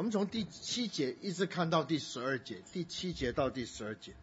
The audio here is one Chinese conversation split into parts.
我们从第7节一直看到第12节，第7节到第12节。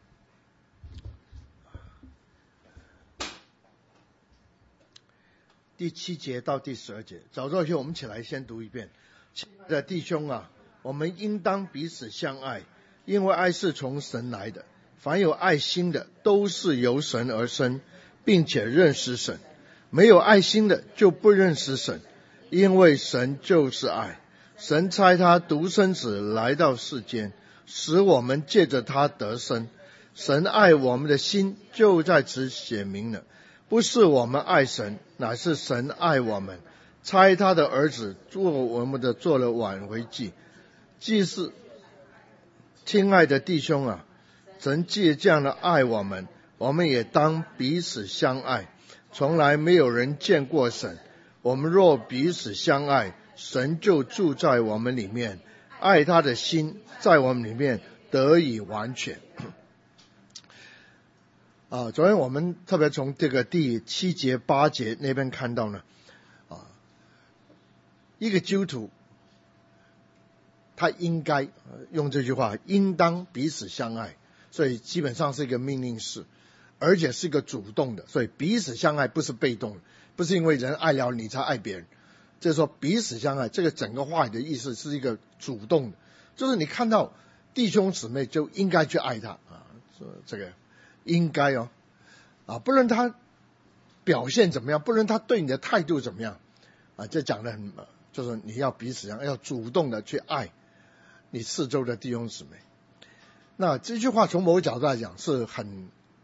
第7节到第12节，找到以后我们起来先读一遍。亲爱的弟兄啊，我们应当彼此相爱，因为爱是从神来的。凡有爱心的，都是由神而生，并且认识神。没有爱心的，就不认识神，因为神就是爱。神差他独生子来到世间，使我们借着他得生。神爱我们的心就在此写明了，不是我们爱神，乃是神爱我们，差他的儿子做了挽回祭。既是亲爱的弟兄啊，神既这样的爱我们，我们也当彼此相爱。从来没有人见过神，我们若彼此相爱，神就住在我们里面，爱他的心在我们里面得以完全。昨天我们特别从这个第7节8节那边看到呢，一个基督徒他应该用这句话，应当彼此相爱，所以基本上是一个命令式，而且是一个主动的，所以彼此相爱不是被动的，不是因为人爱了你才爱别人，就是说彼此相爱，这个整个话语的意思是一个主动的，就是你看到弟兄姊妹就应该去爱他这个应该不论他表现怎么样，不论他对你的态度怎么样这讲的很就是你要彼此相爱，要主动的去爱你四周的弟兄姊妹。那这句话从某个角度来讲是很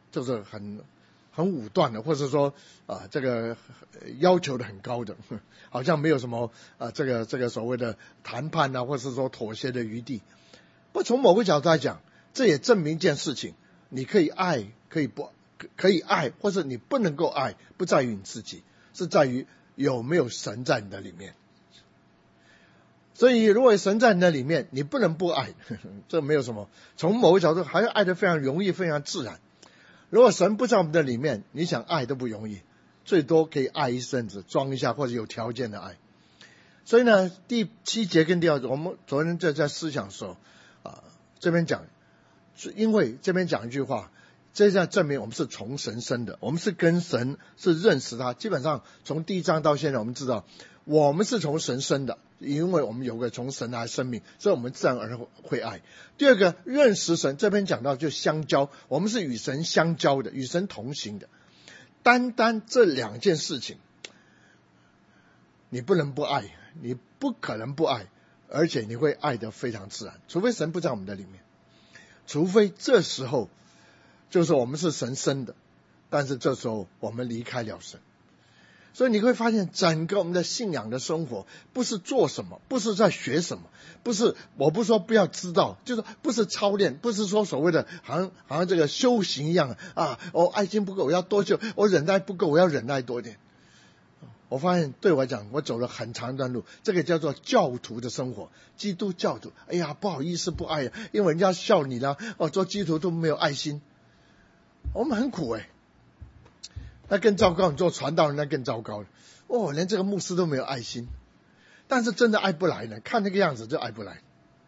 武断的，或者说这个要求的很高的，好像没有什么这个所谓的谈判或者是说妥协的余地。不，从某个角度来讲，这也证明一件事情，你可以爱，可以爱，或者你不能够爱，不在于你自己，是在于有没有神在你的里面。所以如果神在你的里面，你不能不爱，这没有什么，从某个角度还是爱得非常容易，非常自然。如果神不在我们的里面，你想爱都不容易，最多可以爱一阵子，装一下，或者有条件的爱。所以呢，第7节跟第2节，我们昨天在思想的时候这边讲，因为这边讲一句话，这样证明我们是从神生的，我们是跟神是认识他。基本上从第1章到现在，我们知道我们是从神生的，因为我们有个从神来的生命，所以我们自然而然会爱。第二个，认识神，这边讲到就相交，我们是与神相交的，与神同行的。单单这2件事情，你不能不爱，你不可能不爱，而且你会爱得非常自然，除非神不在我们的里面，除非这时候就是我们是神生的，但是这时候我们离开了神。所以你会发现整个我们的信仰的生活不是做什么，不是在学什么，我不是说不要知道，就是不是操练，不是说所谓的好像这个修行一样我爱心不够我要多修，我忍耐不够我要忍耐多点。我发现对我来讲，我走了很长一段路，这个叫做教徒的生活，基督教徒。哎呀，不好意思不爱因为人家笑你了做基督徒都没有爱心，我们很苦那更糟糕，你做传道人那更糟糕了连这个牧师都没有爱心，但是真的爱不来呢，看那个样子就爱不来。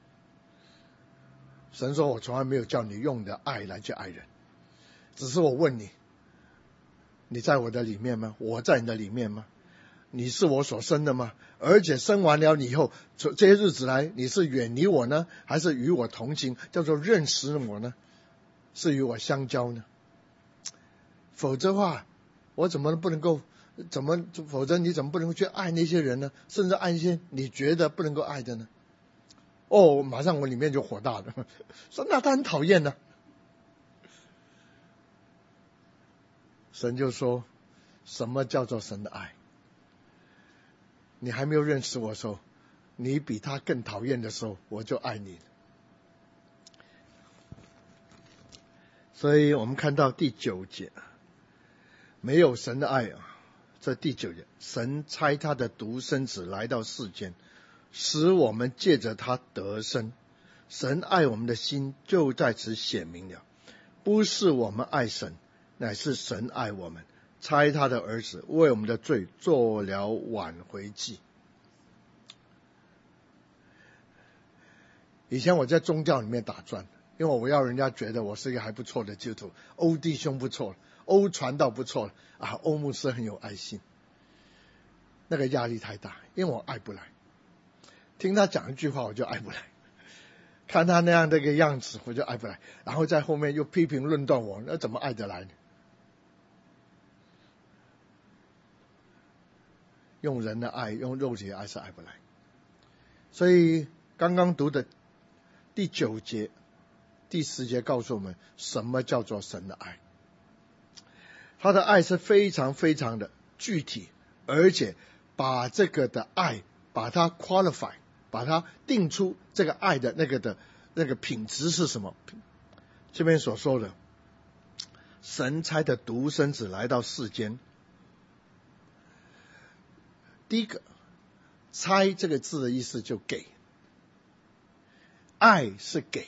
神说我从来没有叫你用你的爱来去爱人，只是我问你，你在我的里面吗？我在你的里面吗？你是我所生的吗？而且生完了你以后，这些日子来你是远离我呢，还是与我同行，叫做认识我呢？是与我相交呢？否则的话我怎么不能够否则你怎么不能够去爱那些人呢？甚至爱一些你觉得不能够爱的呢？马上我里面就火大了，说那他很讨厌呢。神就说，什么叫做神的爱？你还没有认识我的时候，你比他更讨厌的时候，我就爱你了。所以我们看到第9节，没有神的爱这第9节，神差他的独生子来到世间，使我们借着他得生。神爱我们的心就在此显明了，不是我们爱神，乃是神爱我们，差他的儿子为我们的罪做了挽回祭。 以前我在宗教里面打转，因为我要人家觉得我是一个还不错的基督徒，欧弟兄不错了，欧传道不错了啊，欧牧师很有爱心。那个压力太大，因为我爱不来，听他讲一句话我就爱不来，看他那样的一个样子我就爱不来，然后在后面又批评论断我，那怎么爱得来呢？用人的爱，用肉体的爱是爱不来。所以刚刚读的第9节、第10节告诉我们什么叫做神的爱。他的爱是非常非常的具体，而且把这个的爱把它 qualify， 把它定出这个爱的那个品质是什么。这边所说的神差的独生子来到世间，第一个差这个字的意思就给，爱是给，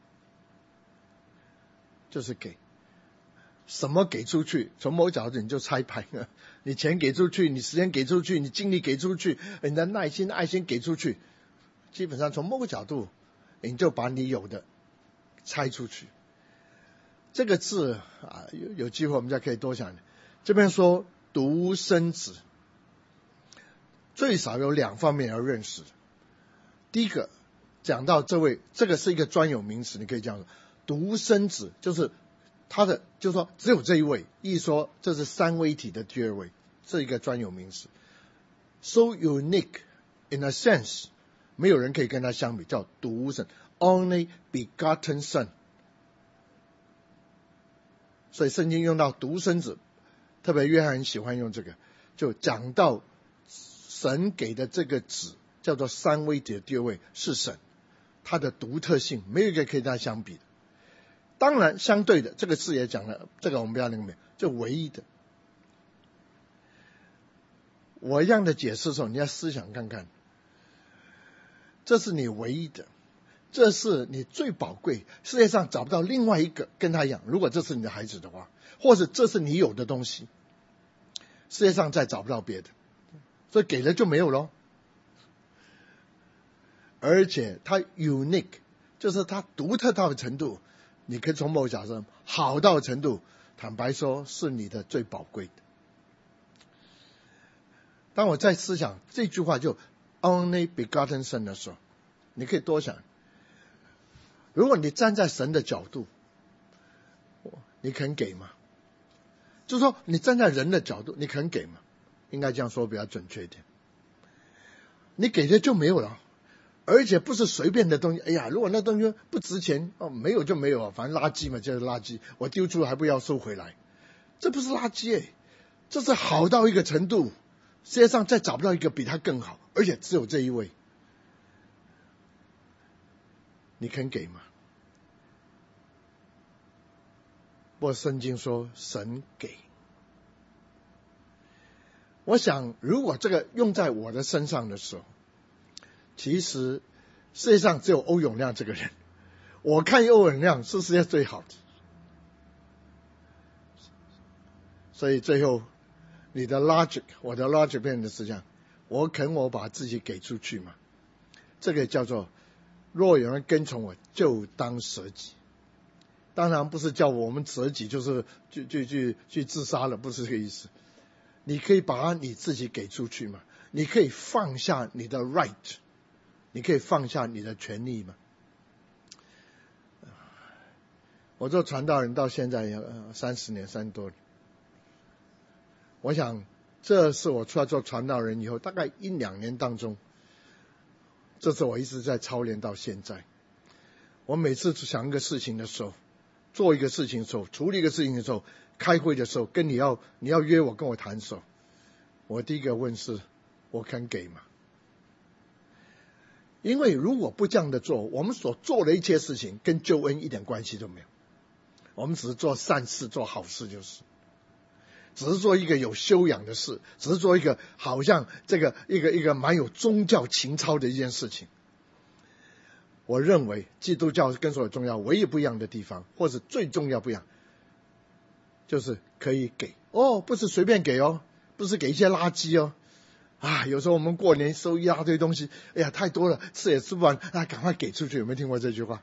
就是给。什么给出去，从某角度你就拆牌了，你钱给出去，你时间给出去，你精力给出去，你的耐心爱心给出去，基本上从某个角度你就把你有的拆出去。这个字啊，有机会我们再可以多想。这边说独生子，最少有2方面要认识。第一个讲到这位，这个是一个专有名词，你可以这样说，独生子就是他的，就是说只有这一位，意思说这是三位一体的第二位，这一个专有名词。So unique in a sense， 没有人可以跟他相比，叫独生 ，only begotten son。所以圣经用到独生子，特别约翰很喜欢用这个，就讲到神给的这个子叫做三位一体的第二位是神，他的独特性没有一个可以跟他相比的。当然相对的，这个字也讲了，这个我们不要那个，就唯一的。我一样的解释的时候，你要思想看看，这是你唯一的，这是你最宝贵，世界上找不到另外一个跟他一样。如果这是你的孩子的话，或者这是你有的东西，世界上再找不到别的，所以给了就没有咯。而且它 unique， 就是它独特到的程度，你可以从某角度好到的程度，坦白说是你的最宝贵的。当我在思想这句话就 only begotten son 的时候，你可以多想，如果你站在神的角度，你肯给吗？就是说你站在人的角度，你肯给吗？应该这样说比较准确一点。你给的就没有了，而且不是随便的东西。哎呀，如果那东西不值钱，没有就没有，反正垃圾嘛，就是垃圾，我丢出还不要收回来，这不是垃圾这是好到一个程度，世界上再找不到一个比他更好，而且只有这一位。你肯给吗？不过圣经说神给。我想如果这个用在我的身上的时候，其实世界上只有欧永亮这个人，我看欧永亮是世界最好的。所以最后你的 logic， 我的 logic 变成是这样，我肯我把自己给出去嘛？这个叫做若有人跟从我，就当舍己。当然不是叫我们舍己就是去自杀了，不是这个意思。你可以把你自己给出去嘛？你可以放下你的 right， 你可以放下你的权利嘛？我做传道人到现在30年3多年，我想这是我出来做传道人以后大概1-2年当中，这是我一直在操练到现在。我每次想一个事情的时候，做一个事情的时候，处理一个事情的时候，开会的时候，跟你要约我跟我谈的时候，我第一个问是我肯给吗？因为如果不这样的做，我们所做的一切事情跟救恩一点关系都没有，我们只是做善事做好事，就是只是做一个有修养的事，只是做一个好像这个一个蛮有宗教情操的一件事情。我认为基督教跟所有宗教唯一不一样的地方，或是最重要不一样，就是可以给不是随便给不是给一些垃圾有时候我们过年收一大堆东西，哎呀太多了，吃也吃不完，赶快给出去。有没有听过这句话？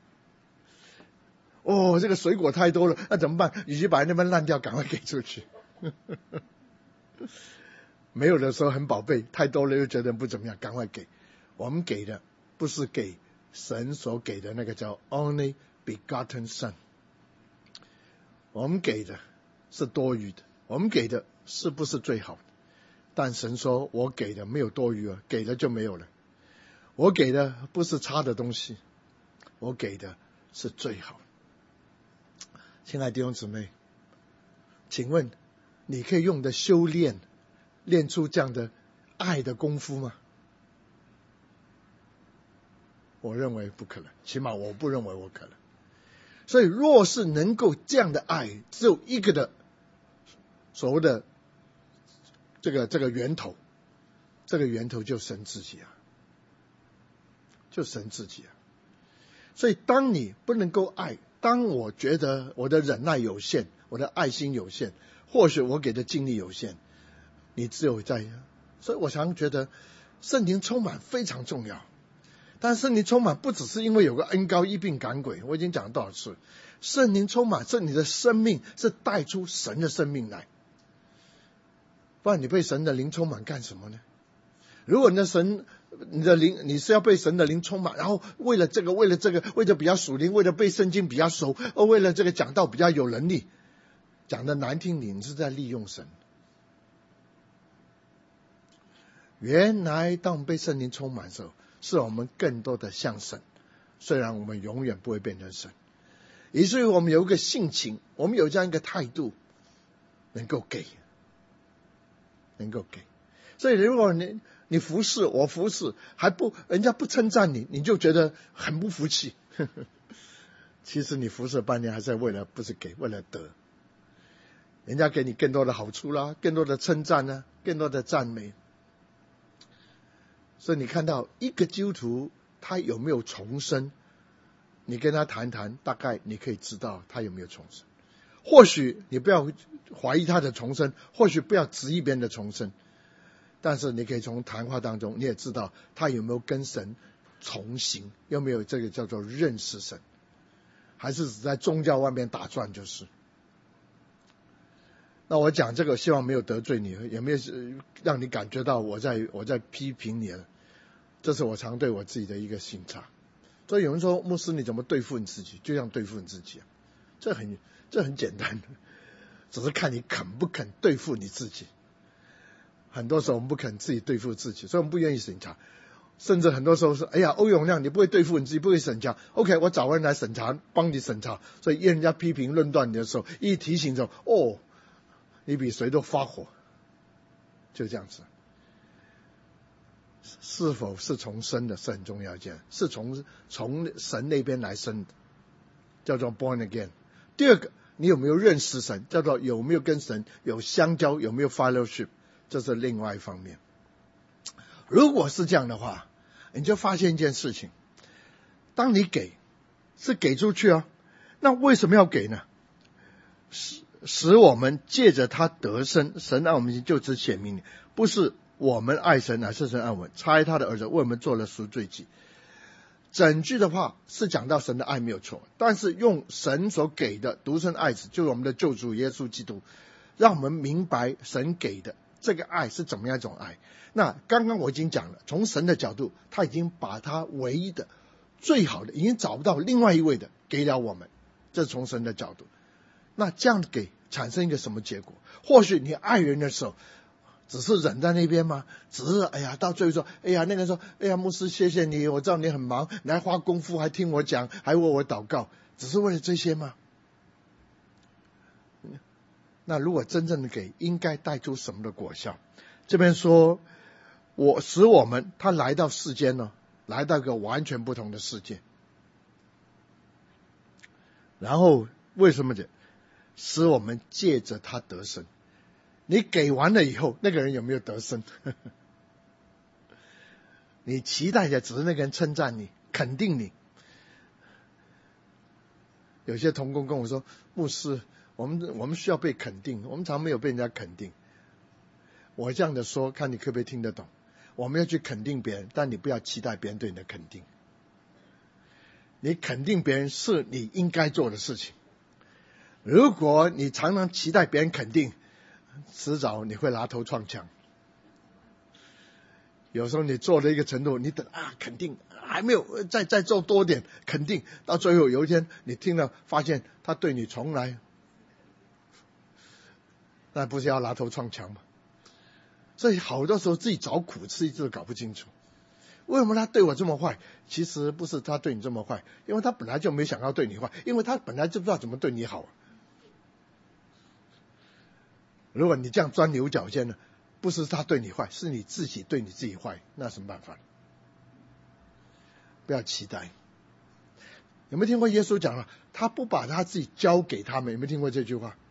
这个水果太多了，那怎么办？与其把那边烂掉，赶快给出去。没有的时候很宝贝，太多了又觉得不怎么样，赶快给。我们给的不是给神所给的那个叫 only begotten son， 我们给的是多余的，我们给的是不是最好的？但神说我给的没有多余了，给了就没有了。我给的不是差的东西，我给的是最好的。亲爱的弟兄姊妹，请问你可以用的修炼练出这样的爱的功夫吗？我认为不可能，起码我不认为我可能。所以若是能够这样的爱，只有一个的所谓的这个源头，这个源头就神自己啊，就神自己啊。所以当你不能够爱，当我觉得我的忍耐有限，我的爱心有限，或许我给的精力有限，你只有在，所以我常觉得圣灵充满非常重要。但圣灵充满不只是因为有个恩膏医病赶鬼，我已经讲了多少次，圣灵充满是你的生命是带出神的生命来，不然你被神的灵充满干什么呢？如果你的灵你是要被神的灵充满，然后为了这个为了比较属灵，为了背圣经比较熟，为了这个讲道比较有能力，讲的难听点，你是在利用神。原来当我们被圣灵充满的时候，是我们更多的像神，虽然我们永远不会变成神，以至于我们有一个性情，我们有这样一个态度，能够给。所以如果你服侍我服侍，人家不称赞你，你就觉得很不服气。其实你服侍半年还是为了不是给，为了得。人家给你更多的好处啦，更多的称赞啦，更多的赞美。所以你看到一个基督徒他有没有重生，你跟他谈谈，大概你可以知道他有没有重生。或许你不要怀疑他的重生，或许不要质疑别人的重生，但是你可以从谈话当中你也知道他有没有跟神同行，有没有这个叫做认识神，还是只在宗教外面打转就是。那我讲这个希望没有得罪你，也没有让你感觉到我在批评你了，这是我常对我自己的一个省察。所以有人说牧师你怎么对付你自己，就像对付你自己啊，这很简单，只是看你肯不肯对付你自己。很多时候我们不肯自己对付自己，所以我们不愿意审查，甚至很多时候说哎呀欧永亮你不会对付你自己，不会审查 OK 我找人来审查，帮你审查。所以人家批评论断你的时候，一提醒着你比谁都发火，就这样子。是否是从生的是很重要一件，是从神那边来生的，叫做 born again。 第二个，你有没有认识神，叫做有没有跟神有相交，有没有 fellowship， 这是另外一方面。如果是这样的话，你就发现一件事情，当你给是给出去啊，那为什么要给呢？使我们借着他得生，神爱我们就此显明，不是我们爱神，乃是神爱我们，差他的儿子为我们做了赎罪祭。整句的话是讲到神的爱没有错，但是用神所给的独生爱子，就是我们的救主耶稣基督，让我们明白神给的这个爱是怎么样一种爱。那刚刚我已经讲了，从神的角度，他已经把他唯一的最好的已经找不到另外一位的给了我们，这是从神的角度。那这样给产生一个什么结果？或许你爱人的时候只是忍在那边吗？只是到最后说那个时候牧师谢谢你，我知道你很忙，你还花功夫还听我讲，还为我祷告，只是为了这些吗？那如果真正的给，应该带出什么的果效？这边说使我们他来到世间呢，来到一个完全不同的世界。然后为什么使我们借着他得生？你给完了以后，那个人有没有得生？你期待的只是那个人称赞你，肯定你。有些同工跟我说，牧师，我们需要被肯定，我们常没有被人家肯定。 我这样的说，看你可不可以听得懂。我们要去肯定别人，但你不要期待别人对你的肯定。你肯定别人是你应该做的事情。如果你常常期待别人肯定，迟早你会拿头撞墙。有时候你做了一个程度，你等肯定还没有再做多点肯定，到最后有一天你听了发现他对你从来，那不是要拿头撞墙吗？所以好多时候自己找苦吃，一直都搞不清楚，为什么他对我这么坏？其实不是他对你这么坏，因为他本来就没想要对你坏，因为他本来就不知道怎么对你好。如果你这样钻牛角尖呢，不是他对你坏，是你自己对你自己坏，那什么办法？不要期待。有没有听过耶稣讲了，他不把他自己交给他们？有没有听过这句话？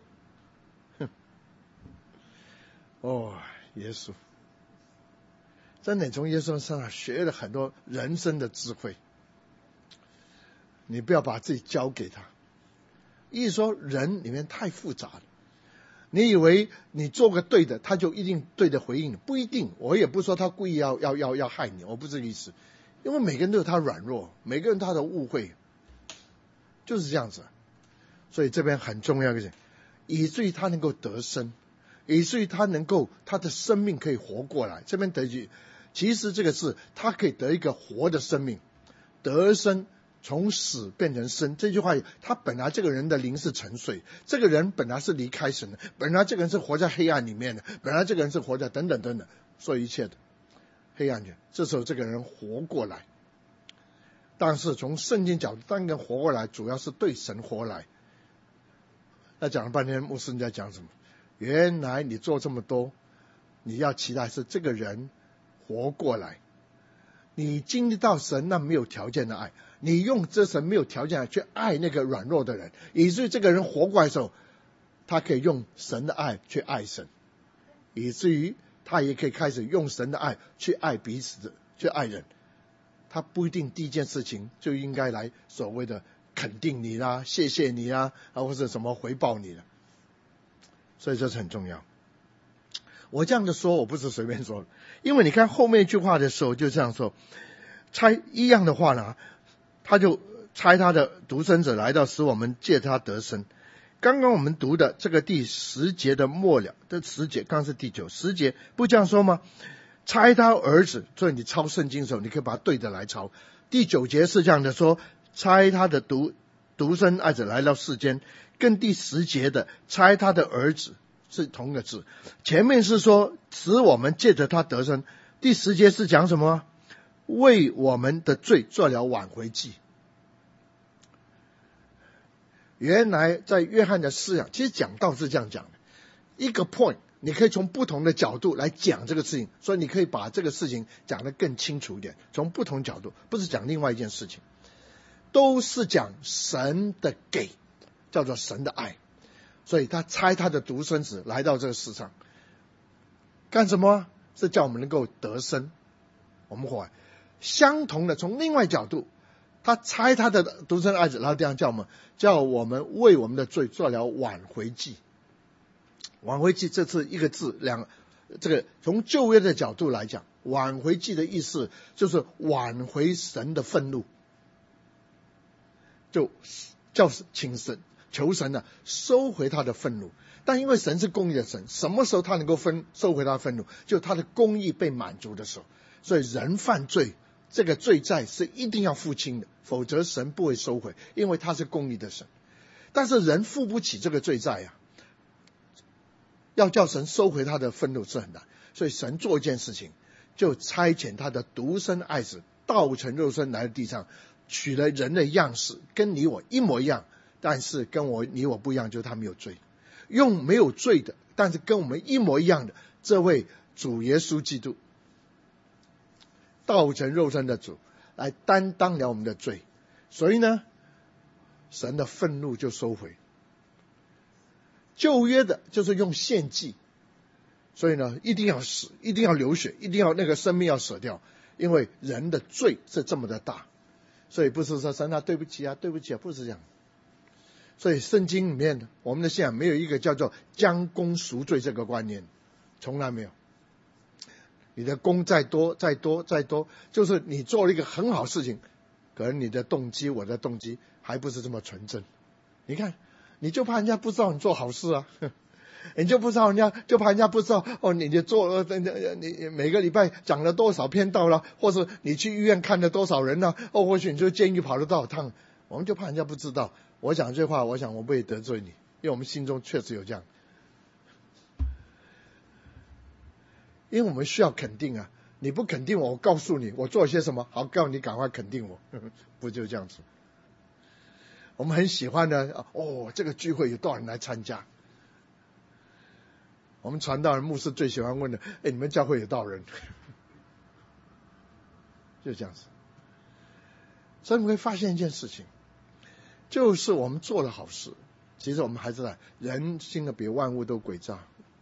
耶稣真的从耶稣身上学了很多人生的智慧。你不要把自己交给他。意思说人里面太复杂了，你以为你做个对的，他就一定对的回应？不一定。我也不说他故意要害你，我不是这个意思。因为每个人都有他软弱，每个人他的误会，就是这样子。所以这边很重要的是，以至于他能够得生，以至于他能够他的生命可以活过来。这边得句，其实这个是他可以得一个活的生命，得生，从死变成生。这句话，他本来这个人的灵是沉睡，这个人本来是离开神的，本来这个人是活在黑暗里面的，本来这个人是活在等等等等，所有一切的黑暗的，这时候这个人活过来。但是从圣经角度，当人活过来，主要是对神活来。那讲了半天，牧师你在讲什么？原来你做这么多，你要期待是这个人活过来。你经历到神那没有条件的爱，你用这神没有条件的爱去爱那个软弱的人，以至于这个人活过来的时候，他可以用神的爱去爱神，以至于他也可以开始用神的爱去爱彼此，去爱人。他不一定第一件事情就应该来所谓的肯定你啦、谢谢你啦，或者什么回报你了。所以这是很重要。我这样的说，我不是随便说的，因为你看后面一句话的时候就这样说，差一样的话呢，他就差他的独生子来到，使我们借他得生。刚刚我们读的这个第10节的末了的10节，刚是第9、10节不这样说吗？差他儿子，所以你抄圣经的时候，你可以把它对着来抄。第9节是这样的说，差他的独生爱子来到世间，跟第10节的差他的儿子是同个字。前面是说使我们借着他得生，第10节是讲什么？为我们的罪做了挽回祭。原来在约翰的思想，其实讲道是这样讲的，一个 point 你可以从不同的角度来讲这个事情，所以你可以把这个事情讲得更清楚一点，从不同角度，不是讲另外一件事情，都是讲神的给，叫做神的爱。所以他差他的独生子来到这个世上干什么？是叫我们能够得生，我们活。相同的从另外角度，他差他的独生爱子，然后这样叫我们为我们的罪做了挽回祭。挽回祭这次一个字这个从旧约的角度来讲，挽回祭的意思就是挽回神的愤怒，就叫请神求神呢收回他的愤怒。但因为神是公义的神，什么时候他能够收回他的愤怒？就他的公义被满足的时候。所以人犯罪，这个罪债是一定要付清的，否则神不会收回，因为他是公义的神。但是人付不起这个罪债啊，要叫神收回他的愤怒是很难。所以神做一件事情，就差遣他的独生爱子道成肉身来到地上，取了人的样式，跟你我一模一样，但是跟你我不一样，就是他没有罪。用没有罪的，但是跟我们一模一样的这位主耶稣基督，道成肉身的主来担当了我们的罪，所以呢神的愤怒就收回。旧约的就是用献祭，所以呢一定要死，一定要流血，一定要那个生命要舍掉，因为人的罪是这么的大。所以不是说神啊对不起啊对不起啊，不是这样。所以圣经里面我们的信仰没有一个叫做将功赎罪这个观念， 从来没有。你的功再多，就是你做了一个很好事情，可能你的动机，我的动机还不是这么纯正。你看，你就怕人家不知道你做好事啊，你就怕人家不知道哦，你做你每个礼拜讲了多少篇道了，或是你去医院看了多少人了，或许你就监狱跑了多少趟，我们就怕人家不知道。我讲这话，我想我不会得罪你，因为我们心中确实有这样。因为我们需要肯定啊，你不肯定我告诉你我做了些什么，好，告诉你赶快肯定我，不就这样子？我们很喜欢的这个聚会有多少人来参加？我们传道人牧师最喜欢问的，你们教会有多少人？就这样子。所以你会发现一件事情，就是我们做了好事，其实我们还是人心的比万物都诡诈。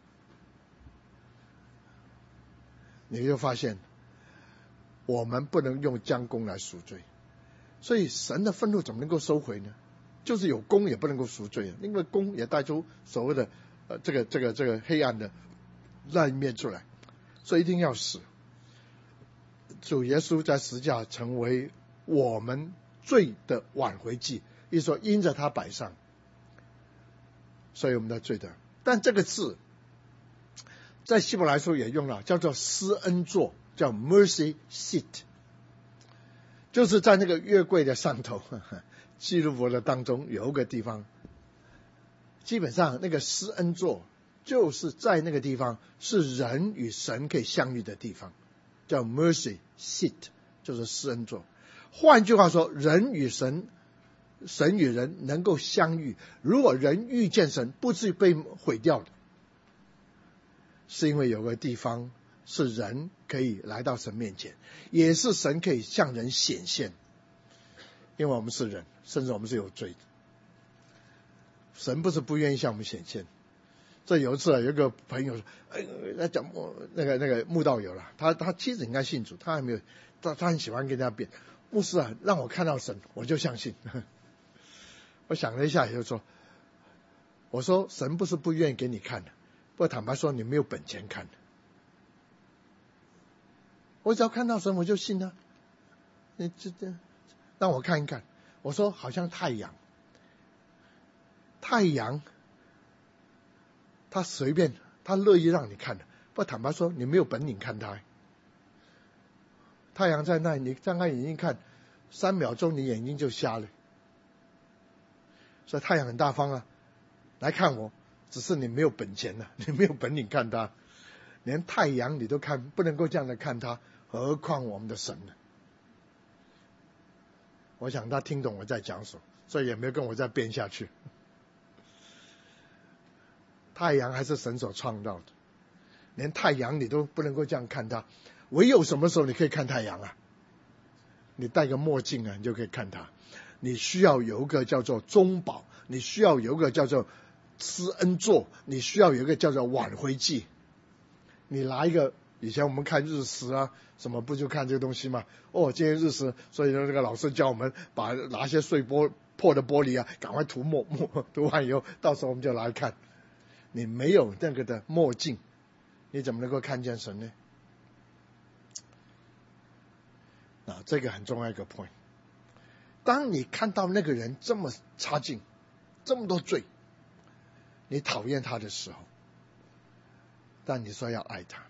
你就发现我们不能用将功来赎罪，所以神的愤怒怎么能够收回呢？就是有功也不能够赎罪，因为功也带出所谓的这个黑暗的那一面出来，所以一定要死。主耶稣在十字架成为我们罪的挽回祭，意思说因着他摆上，所以我们的罪的。但这个字在希伯来书也用了，叫做施恩座，叫 mercy seat， 就是在那个约柜的上头，记录簿的当中有一个地方，基本上那个施恩座就是在那个地方是人与神可以相遇的地方，叫 mercy seat， 就是施恩座。换句话说，人与神，神与人能够相遇，如果人遇见神不至于被毁掉的，是因为有个地方是人可以来到神面前，也是神可以向人显现。因为我们是人，甚至我们是有罪的，神不是不愿意向我们显现。这有一次有一个朋友说，讲那个慕道友了，他妻子应该信主，他还没有，他很喜欢跟人家辩，牧师啊，让我看到神我就相信。我想了一下，也就说，我说神不是不愿意给你看的，不过坦白说你没有本钱看的。我只要看到神我就信啊，你这让我看一看。我说好像太阳他随便他乐意让你看的，不过坦白说你没有本领看他。太阳在那里，你张开眼睛看3秒钟你眼睛就瞎了。所以太阳很大方啊，来看我，只是你没有本钱啊，你没有本领看他，连太阳你都看不能够这样的看他，何况我们的神呢？我想他听懂我在讲什么，所以也没有跟我再辩下去。太阳还是神所创造的，连太阳你都不能够这样看它，唯有什么时候你可以看太阳啊？你戴个墨镜啊，你就可以看它。你需要有一个叫做中保，你需要有一个叫做施恩座，你需要有一个叫做挽回祭。你拿一个，以前我们看日食啊什么，不就看这个东西吗？今天日食，所以说这个老师教我们拿些碎破的玻璃啊，赶快涂抹，涂完以后，到时候我们就来看。你没有那个的墨镜，你怎么能够看见神呢？这个很重要一个 point。当你看到那个人这么差劲，这么多罪，你讨厌他的时候，但你说要爱他，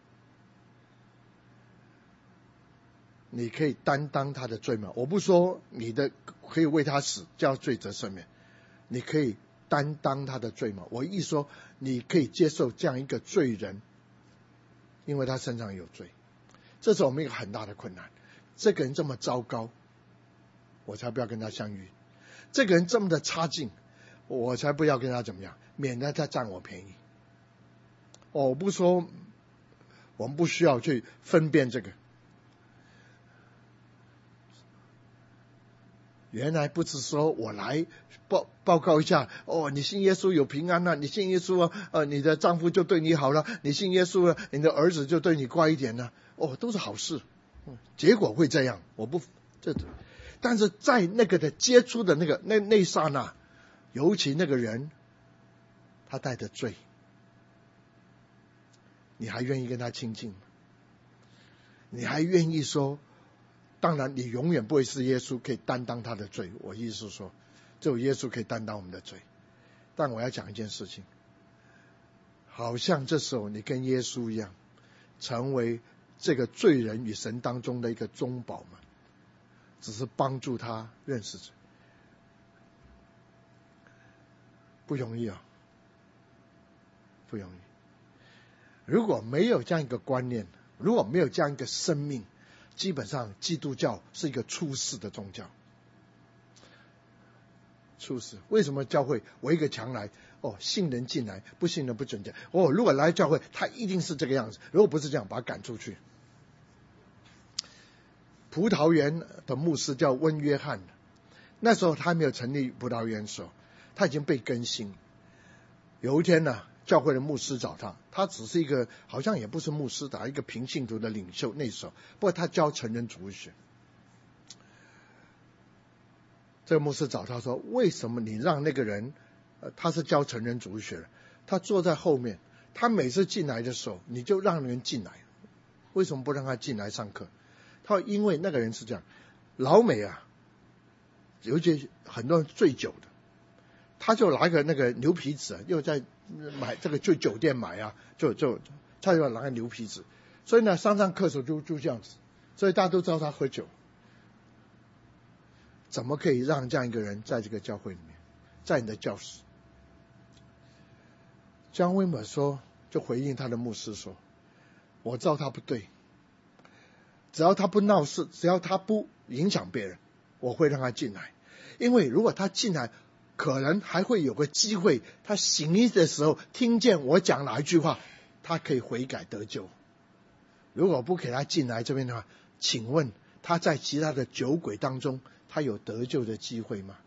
你可以担当他的罪吗？我不说你的可以为他死，叫罪责赦免，你可以担当他的罪吗？我一说你可以接受这样一个罪人，因为他身上有罪，这是我们一个很大的困难。这个人这么糟糕，我才不要跟他相遇；这个人这么的差劲，我才不要跟他怎么样，免得他占我便宜。我不说我们不需要去分辨这个，原来不是说我来报告一下，你信耶稣有平安了，你信耶稣你的丈夫就对你好了，你信耶稣了，你的儿子就对你乖一点了，都是好事，结果会这样，但是在那个的接触的那一刹那，尤其那个人他带着罪， 你还愿意跟他亲近吗？你还愿意说，当然你永远不会是耶稣可以担当他的罪，我意思是说只有耶稣可以担当我们的罪。但我要讲一件事情，好像这时候你跟耶稣一样，成为这个罪人与神当中的一个中保嘛，只是帮助他认识罪，不容易啊，不容易。如果没有这样一个观念，如果没有这样一个生命，基本上基督教是一个出世的宗教。出世，为什么教会围一个墙来？信人进来，不信人不准进。如果来教会，他一定是这个样子，如果不是这样，把他赶出去。葡萄园的牧师叫温约翰，那时候他还没有成立葡萄园的时候，他已经被更新。有一天呢，教会的牧师找他，他只是一个好像也不是牧师的一个平信徒的领袖那时候，不过他教成人主义学。这个牧师找他说，为什么你让那个人他是教成人主义学的，他坐在后面，他每次进来的时候你就让人进来，为什么不让他进来上课？他说因为那个人是这样，老美啊，尤其很多人醉酒的，他就拿个那个牛皮纸，又在买这个去酒店买啊，他就拿个牛皮纸，所以呢上课的时候就这样子，所以大家都知道他喝酒。怎么可以让这样一个人在这个教会里面，在你的教室？John Wimber 说，就回应他的牧师说，我知道他不对，只要他不闹事，只要他不影响别人，我会让他进来。因为如果他进来，可能还会有个机会，他行医的时候听见我讲哪一句话，他可以悔改得救。如果不给他进来这边的话，请问他在其他的酒鬼当中，他有得救的机会吗？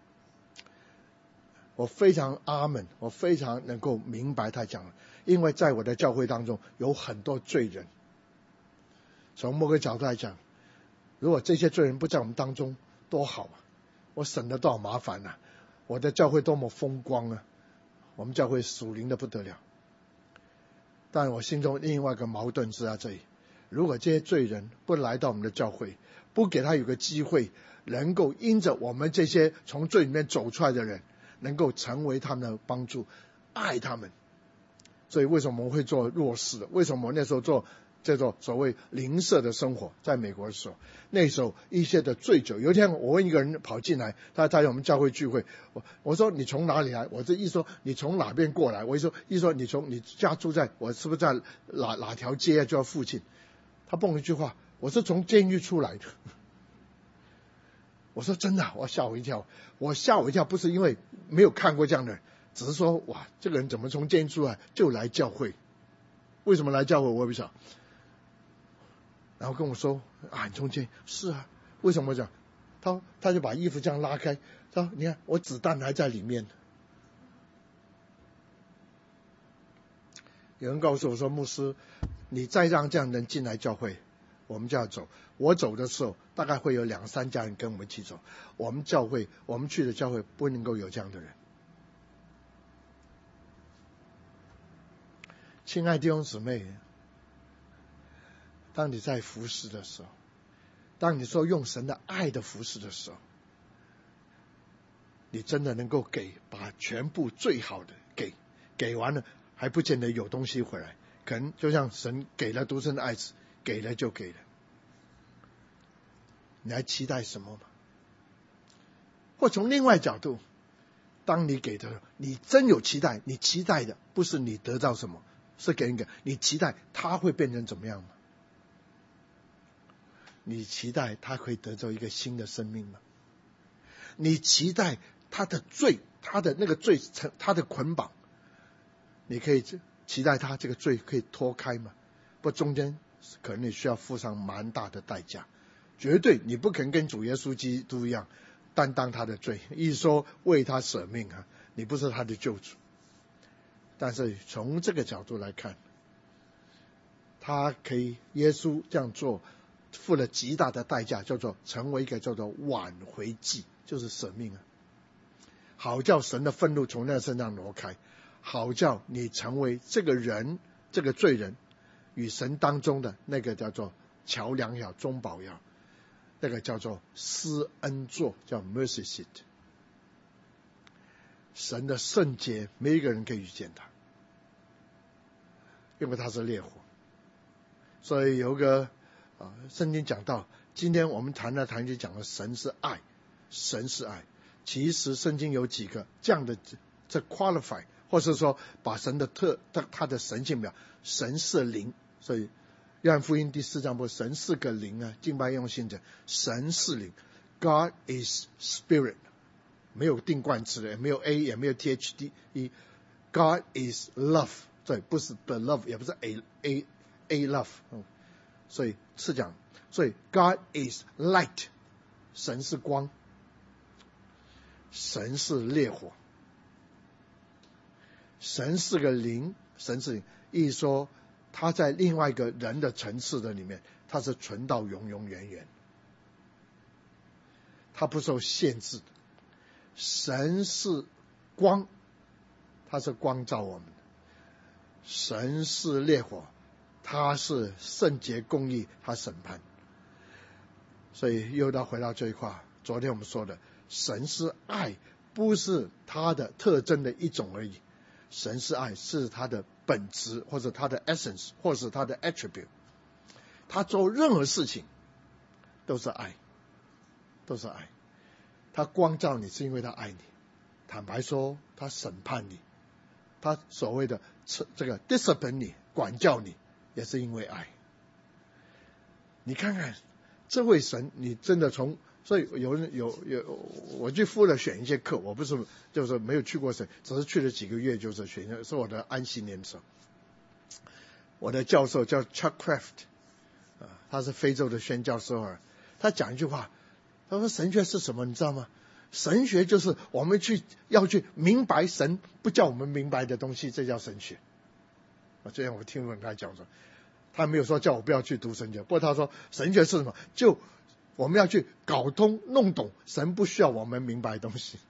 我非常阿们，我非常能够明白他讲的，因为在我的教会当中有很多罪人。从某个角度来讲，如果这些罪人不在我们当中，多好啊！我省了多少麻烦啊！我的教会多么风光啊！我们教会属灵的不得了。但我心中另外一个矛盾是在这里，如果这些罪人不来到我们的教会，不给他有个机会，能够因着我们这些从罪里面走出来的人，能够成为他们的帮助，爱他们。所以为什么我们会做弱势的？为什么我那时候做这种所谓邻舍的生活？在美国的时候，那时候一些的醉酒，有一天我问一个人跑进来，他在我们教会聚会，我说你从哪里来？我这一说你从哪边过来？我一说你家住在我是不是在哪条街就要附近？他蹦了一句话，我是从监狱出来的。我说真的，我吓我一跳。我吓我一跳不是因为没有看过这样的人，只是说哇，这个人怎么从监狱出来就来教会？为什么来教会我也不晓得。然后跟我说啊，你从监狱？是啊，为什么讲？他就把衣服这样拉开，他说你看我子弹还在里面。有人告诉我说，牧师，你再让这样的人进来教会，我们就要走。我走的时候，大概会有2-3家人跟我们一起走。我们去的教会不能够有这样的人。亲爱的弟兄姊妹，当你在服侍的时候，当你说用神的爱的服侍的时候，你真的能够把全部最好的给完了，还不见得有东西回来。可能就像神给了独生的爱子，给了就给了。你还期待什么吗？或从另外角度，当你给的，你真有期待，你期待的不是你得到什么，是给一个你期待他会变成怎么样吗？你期待他可以得到一个新的生命吗？你期待他的罪，他的那个罪，他的捆绑，你可以期待他这个罪可以脱开吗？不，中间可能你需要付上蛮大的代价。绝对你不可能跟主耶稣基督一样担当他的罪，一说为他舍命啊，你不是他的救主。但是从这个角度来看，他可以耶稣这样做，付了极大的代价，叫做成为一个叫做挽回祭，就是舍命啊，好叫神的愤怒从那身上挪开，好叫你成为这个人这个罪人与神当中的那个叫做桥梁也好，中保也好，那个叫做施恩座，叫 mercy seat。神的圣洁，没一个人可以遇见他，因为他是烈火。所以有个圣经讲到，今天我们谈来谈去讲的神是爱，神是爱。其实圣经有几个这样的这 qualify， 或是说把神的他的神性表，神是灵。所以约翰福音第4章不，神是个灵啊，敬拜用心者，神是灵 ，God is spirit， 没有定冠词的，也没有 a， 也没有 thd，God is love， 对，不是 the love， 也不是 a love， 所以是讲，所以 God is light， 神是光，神是烈火，神是个灵，神是灵，意思说他在另外一个人的层次的里面，他是存到永永远远，他不受限制的。神是光，他是光照我们的。神是烈火，他是圣洁公义，他审判。所以又回到这一块，昨天我们说的，神是爱，不是他的特征的一种而已，神是爱，是他的本质，或者他的 essence， 或是他的 attribute。 他做任何事情都是爱，都是爱。他光照你是因为他爱你，坦白说他审判你，他所谓的这个 discipline 你，管教你，也是因为爱。你看看这位神，你真的从，所以有我去付了选一些课，我不是就是没有去过神，只是去了几个月，就是选，是我的安息年的时候。我的教授叫 Chuck Craft， 他是非洲的宣教授尔，他讲一句话，他说神学是什么你知道吗？神学就是我们要去明白神不叫我们明白的东西，这叫神学。这样我听闻他讲说，他没有说叫我不要去读神学，不过他说神学是什么，就我们要去搞通弄懂神不需要我们明白的东西。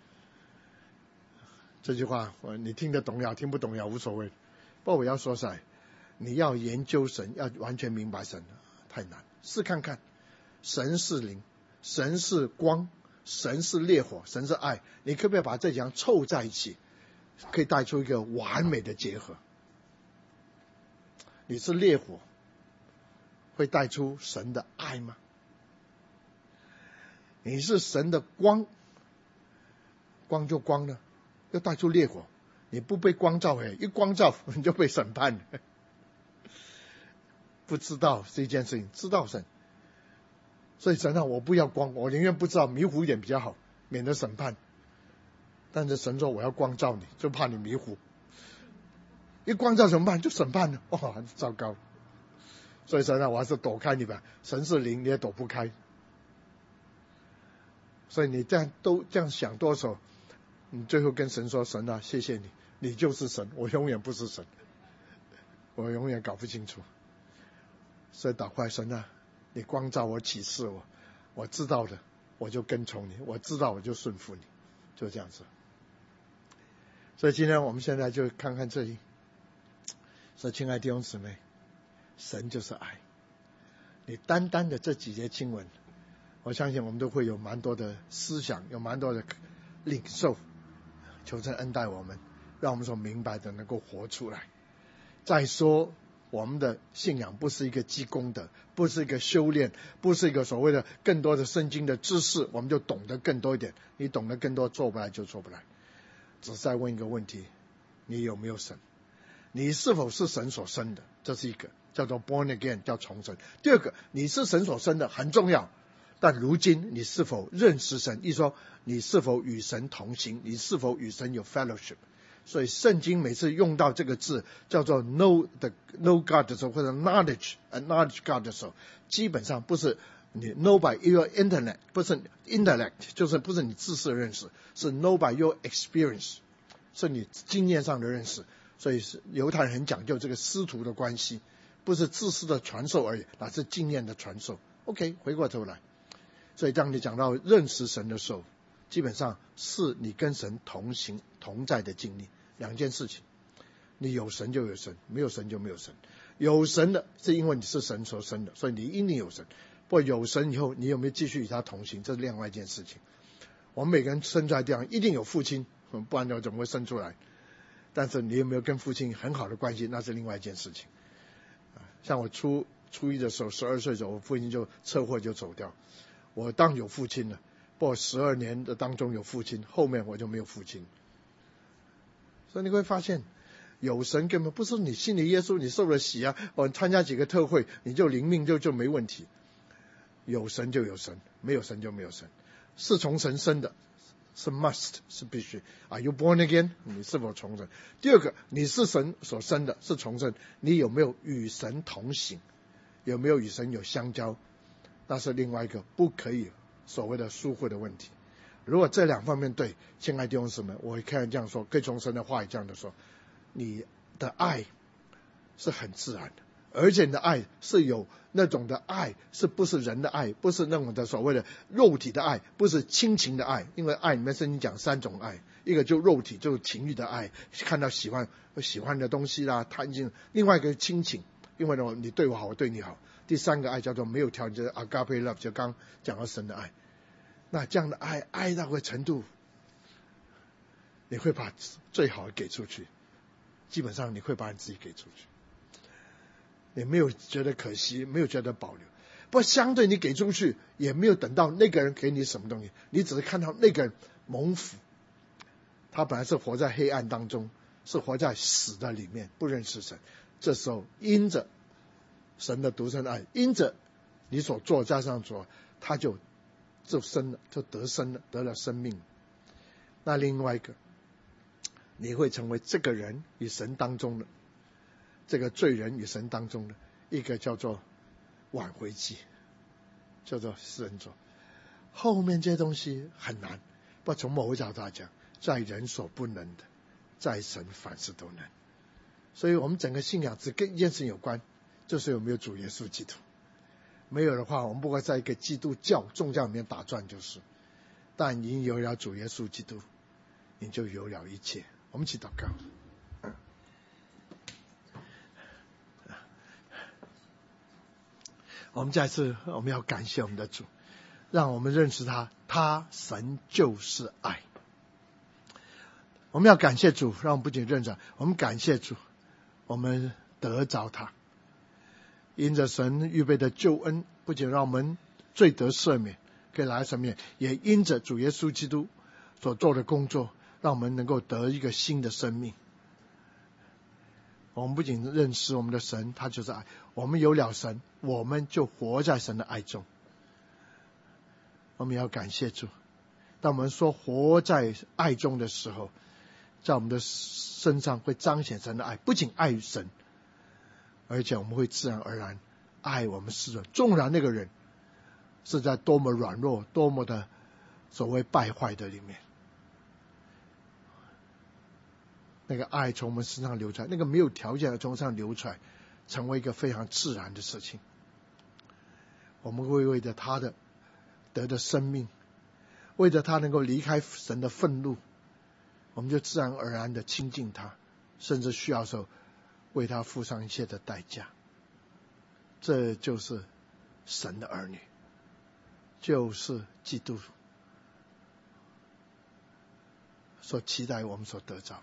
这句话你听得懂也好，听不懂也好，无所谓。不过我要说实在，你要研究神，要完全明白神太难。试看看，神是灵，神是光，神是烈火，神是爱，你可不可以把这几样凑在一起，可以带出一个完美的结合？你是烈火，会带出神的爱吗？你是神的光，光就光了，要带出烈火，你不被光照，一光照你就被审判了。不知道是一件事情，知道神，所以神啊，我不要光，我宁愿不知道，迷糊一点比较好，免得审判。但是神说我要光照你，就怕你迷糊，一光照怎么办？就审判了，哇，糟糕！所以神啊，我还是躲开你吧。神是灵，你也躲不开。所以你这样想多少，你最后跟神说：神啊，谢谢你，你就是神，我永远不是神，我永远搞不清楚。所以祷告神啊，你光照我，启示我，我知道的我就跟从你，我知道我就顺服你，就这样子。所以今天我们现在就看看这里。所以亲爱的弟兄姊妹，神就是爱。你单单的这几节经文，我相信我们都会有蛮多的思想，有蛮多的领受。求神恩待我们，让我们所明白的能够活出来。再说我们的信仰不是一个积功德，不是一个修炼，不是一个所谓的更多的圣经的知识，我们就懂得更多一点。你懂得更多，做不来就做不来。只是在问一个问题，你有没有神？你是否是神所生的？这是一个叫做 born again， 叫重生。第二个，你是神所生的很重要，但如今你是否认识神？意思说你是否与神同行？你是否与神有 fellowship？ 所以圣经每次用到这个字叫做 know God 的时候，或者 knowledge God 的时候，基本上不是你 know by your intellect， 不是 intellect， 就是不是你知识的认识，是 know by your experience， 是你经验上的认识。所以犹太人很讲究这个师徒的关系，不是知识的传授而已，乃是经验的传授。 OK， 回过头来，所以当你讲到认识神的时候，基本上是你跟神同行同在的经历，两件事情。 你有神就有神，没有神就没有神。有神的是因为你是神所生的，所以你一定有神。不过有神以后，你有没有继续与他同行，这是另外一件事情。我们每个人生出来这样，一定有父亲，不然怎么会生出来？但是你有没有跟父亲很好的关系，那是另外一件事情。像我初一的时候，12岁的时候，我父亲就车祸就走掉。我当有父亲了，不过12年的当中有父亲，后面我就没有父亲。所以你会发现，有神根本不是你信了耶稣，你受了洗啊，参加几个特会，你就灵命就没问题。有神就有神，没有神就没有神。是从神生的，是 must， 是必须。Are you born again？ 你是否重生？第二个，你是神所生的，是重生，你有没有与神同行？有没有与神有相交？那是另外一个不可以所谓的疏忽的问题。如果这两方面对，亲爱的弟兄姊妹，我可以这样说，可以从神的话语这样的说，你的爱是很自然的，而且你的爱是有那种的爱，是不是人的爱，不是那种的所谓的肉体的爱，不是亲情的爱。因为爱里面圣经讲3种爱，一个就肉体，就是情欲的爱，看到喜欢的东西啦，贪心；另外一个亲情，因为呢你对我好，我对你好。第3个爱叫做没有条件的 agape love， 就刚讲到神的爱。那这样的爱到个程度，你会把最好的给出去，基本上你会把你自己给出去，你没有觉得可惜，没有觉得保留。不过相对你给出去，也没有等到那个人给你什么东西，你只是看到那个人蒙福，他本来是活在黑暗当中，是活在死的里面，不认识神。这时候因着神的独生爱，因着你所做加上做，他就生了，就得生了，得了生命。那另外一个，你会成为这个人与神当中的这个罪人与神当中的一个叫做挽回祭，叫做施恩座。后面这些东西很难，不从某个角度来讲，在人所不能的，在神凡事都能。所以我们整个信仰只跟一件事有关，就是有没有主耶稣基督。没有的话，我们不会在一个基督教宗教里面打转就是。但已经有了主耶稣基督，你就有了一切。我们一起祷告。我们再次我们要感谢我们的主，让我们认识他，神就是爱。我们要感谢主，让我们不仅认识，我们感谢主，我们得着他。因着神预备的救恩，不仅让我们罪得赦免，可以来神面，也因着主耶稣基督所做的工作，让我们能够得一个新的生命。我们不仅认识我们的神，他就是爱。我们有了神，我们就活在神的爱中。我们要感谢主。当我们说活在爱中的时候，在我们的身上会彰显神的爱，不仅爱神，而且我们会自然而然爱我们世人。纵然那个人是在多么软弱，多么的所谓败坏的里面，那个爱从我们身上流出来，那个没有条件的从身上流出来，成为一个非常自然的事情。我们会为着他的得的生命，为着他能够离开神的愤怒，我们就自然而然的亲近他，甚至需要时候为他付上一切的代价。这就是神的儿女，就是基督所期待我们所得着的。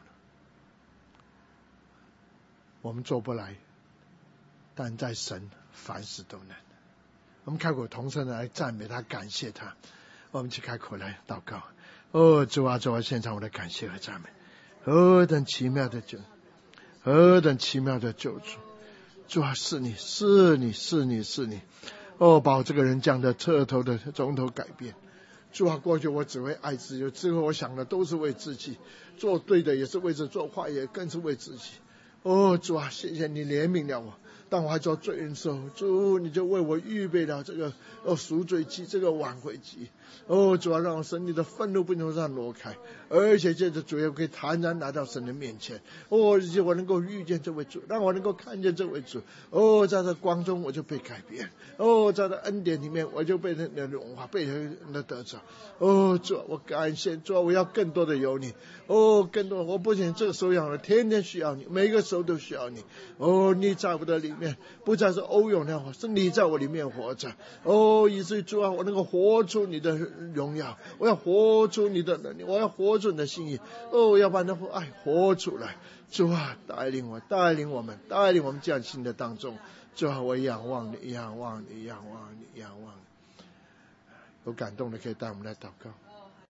我们做不来，但在神凡事都能。我们开口同声的来赞美他，感谢他。我们一起开口来祷告。主啊，主啊，献上我的感谢和赞美。何等奇妙的救，何等奇妙的救主！主啊，是你，是你，是你，是你。把这个人这样的彻头的从头改变。主啊，过去我只会爱自己，之后我想的都是为自己，做对的也是为着，做坏也更是为自己。主啊，谢谢你怜悯了我。 当我还做罪人的时候，主你就为我预备了这个赎罪祭，这个挽回祭。主要让我神你的愤怒不能让挪开，而且借着主要可以坦然来到神的面前。我能够遇见这位主，让我能够看见这位主。在这光中我就被改变。在这恩典里面我就被人的融化，被人的得着。主我感谢主，我要更多的有你。更多，我不仅这个时候要你，天天需要你，每个时候都需要你。你在我的里面，不再是欧永亮，是你在我里面活着。以至于主啊，我能够活出你的荣耀，我要活出你的能力，我要活出你的心意。我要把那份爱活出来。主啊，带领我们这样新的当中。主啊，我仰望你，仰望你，仰望你，仰望你。有感动的可以带我们来祷告。